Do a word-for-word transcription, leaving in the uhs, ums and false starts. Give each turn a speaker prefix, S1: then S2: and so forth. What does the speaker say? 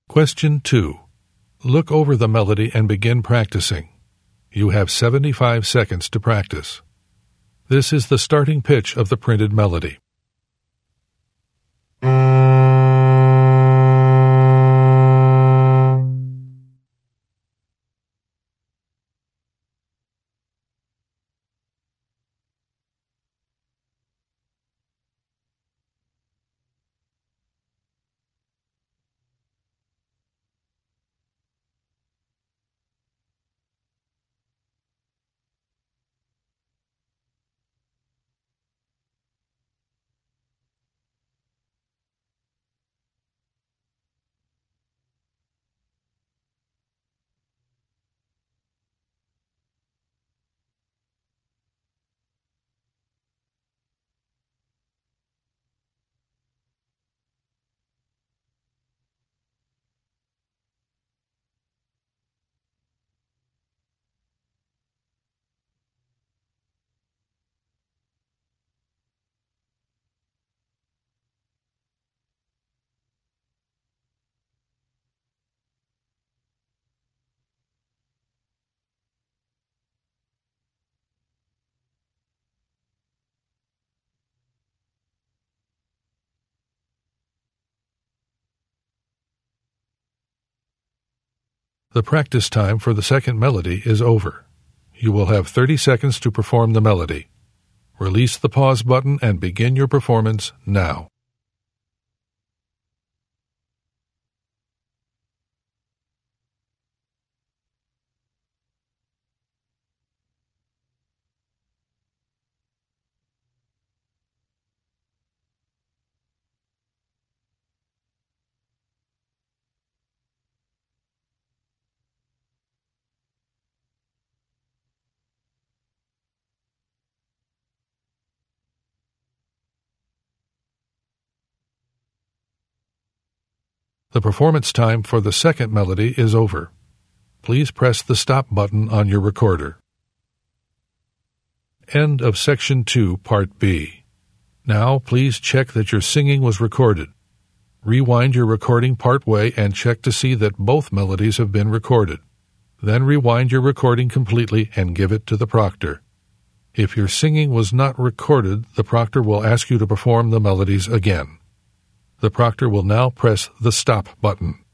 S1: Question two. Look over the melody and begin practicing. You have seventy-five seconds to practice. This is the starting pitch of the printed melody. The practice time for the second melody is over. You will have thirty seconds to perform the melody. Release the pause button and begin your performance now. The performance time for the second melody is over. Please press the stop button on your recorder. End of Section two, Part B. Now, please check that your singing was recorded. Rewind your recording partway and check to see that both melodies have been recorded. Then rewind your recording completely and give it to the proctor. If your singing was not recorded, the proctor will ask you to perform the melodies again. The proctor will now press the stop button.